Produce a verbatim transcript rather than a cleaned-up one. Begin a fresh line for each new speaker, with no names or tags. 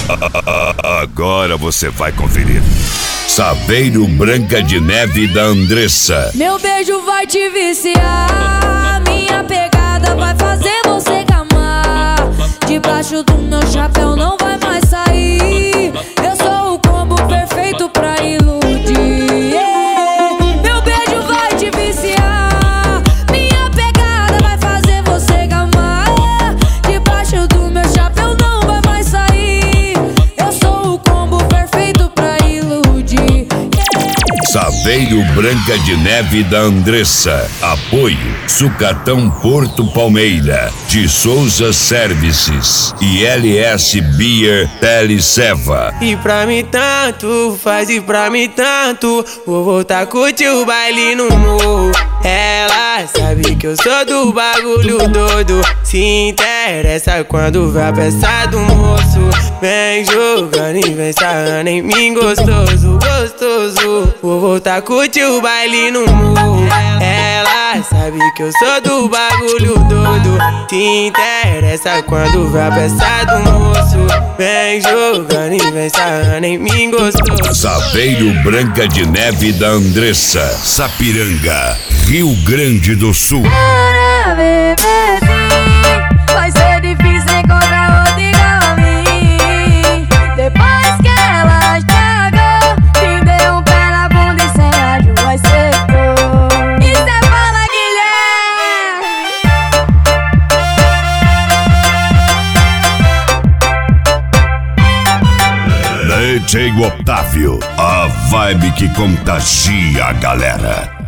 Agora você vai conferir. Saveiro Branca de Neve da Andressa.
Meu beijo vai te viciar, minha pegada vai fazer você gamar. Debaixo do meu chapéu não vai mais sair. Eu sou o combo perfeito pra iludir. Yeah. Meu beijo vai te viciar, minha pegada vai fazer você gamar. Debaixo do meu chapéu não vai mais sair. Eu sou o combo perfeito pra iludir. Yeah.
Saveiro Branca de Neve da Andressa. Apoio Sucatão Porto Palmeira, de Souza Services e L S Beer Teleceva.
E pra mim tanto, faz e pra mim tanto. Vou voltar a curtir o baile no morro. Ela sabe que eu sou do bagulho todo. Se interessa quando vê a peça do moço. Vem jogando e vem sarrando em mim gostoso, gostoso. Vou voltar a curtir o baile no morro. Ela sabe que eu sou do bagulho todo. Se interessa quando vê a peça do moço. Vem jogando e vem sarrando em mim gostoso.
Saveiro Branca de Neve da Andressa, Sapiranga, Rio Grande do Sul.
Para bebezinho, vai ser difícil encontrar outro igual a mim. Depois que ela chegou, te deu um pé na bunda e sem rádio vai ser bom. E cê fala,
D J Otávio, a vibe que contagia a galera.